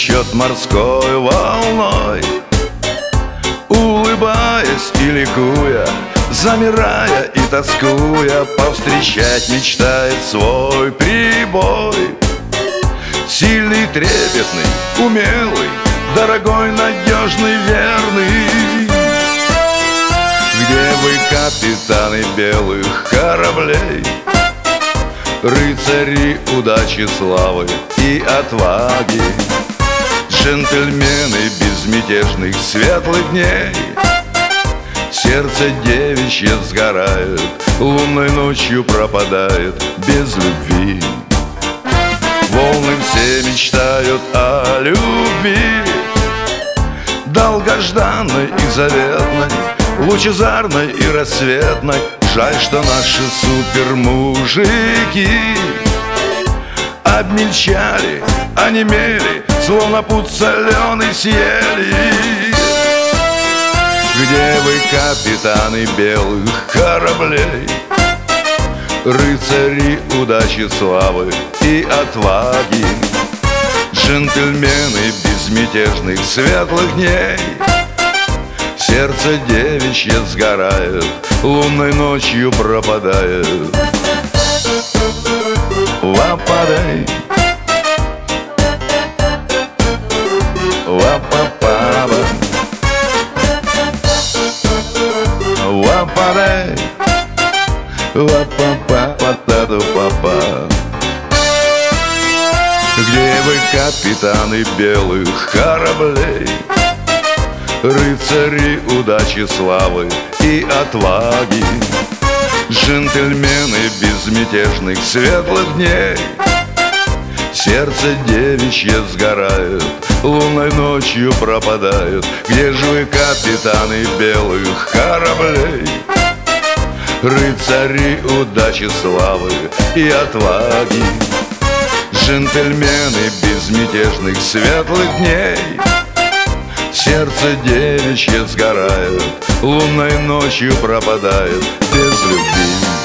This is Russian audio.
течет морской волной, улыбаясь и ликуя, замирая и тоскуя, повстречать мечтает свой прибой. Сильный, трепетный, умелый, дорогой, надежный, верный. Где вы, капитаны белых кораблей, рыцари удачи, славы и отваги, джентльмены безмятежных светлых дней? Сердце девичье сгорает, лунной ночью пропадает без любви. Волны все мечтают о любви, долгожданной и заветной, лучезарной и рассветной. Жаль, что наши супермужики обмельчали, онемели, словно пуд соленый съели. Где вы, капитаны белых кораблей, рыцари удачи, славы и отваги, джентльмены безмятежных светлых дней? Сердце девичье сгорает, лунной ночью пропадает. Лападай, лапапава, лападай, лапапа-патаду-папа. Где вы, капитаны белых кораблей, рыцари удачи, славы и отваги, джентльмены безмятежных светлых дней? Сердце девичье сгорает, лунной ночью пропадает. Где же вы, капитаны белых кораблей, рыцари удачи, славы и отваги, джентльмены безмятежных светлых дней? Сердце девичье сгорает, лунной ночью пропадает без любви.